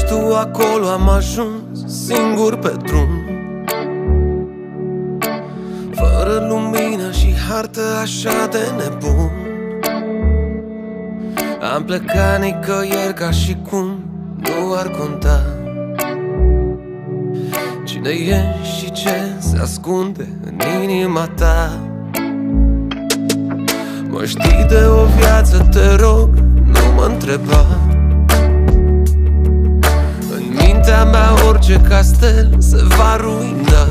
tu acolo am ajuns, singur pe drum, fără lumină și hartă, așa de nebun. Am plecat nicăieri ca și cum nu ar conta cine ești și ce se ascunde în inima ta. Mă știi de o viață, te rog, nu mă întreba. În mintea mea orice castel se va ruina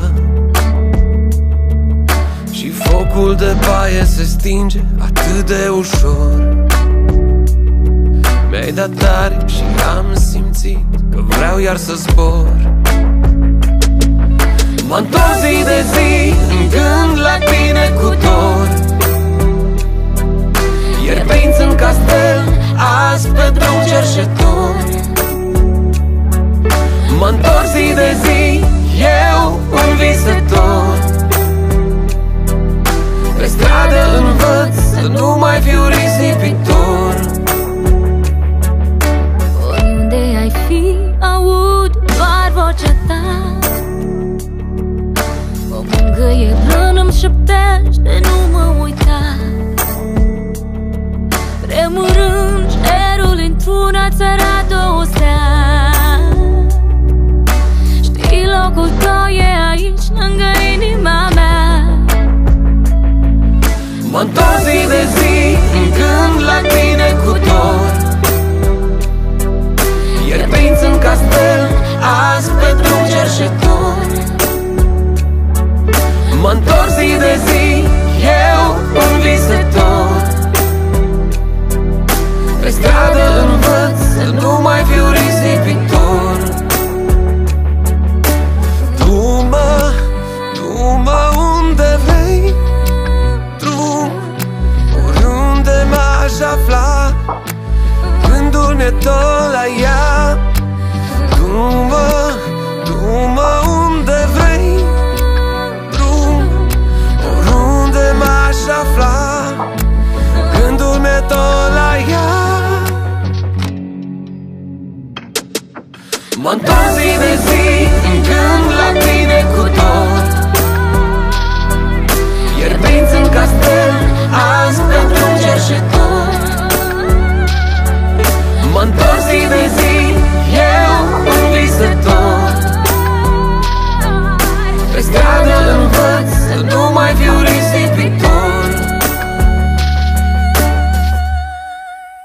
și focul de baie se stinge atât de ușor. Mi-ai dat aripi și am simțit că vreau iar să zbor. Mă-ntorc zi de zi în gând la tine cu dor. Ieri prinț în castel, azi pe drum cerșetor. Mă-ntorc zi de zi, eu un visător. Pe stradă învăț să nu mai fiu risipitor. Oriunde ai fi, aud doar vocea ta. Mă mângâie plân, îmi șoptește, nu mă uita. Tremurând, cerul într-una ți arată o stea. Știi, locul tău e aici, lângă inima mea. Mă-ntorc zi de zi în gând la tine cu dor. Ieri prinț în castel, azi pe drum cerșetor. Mă-ntorc zi de zi, eu un visător. Pe stradă învăț să nu mai fiu risipitor.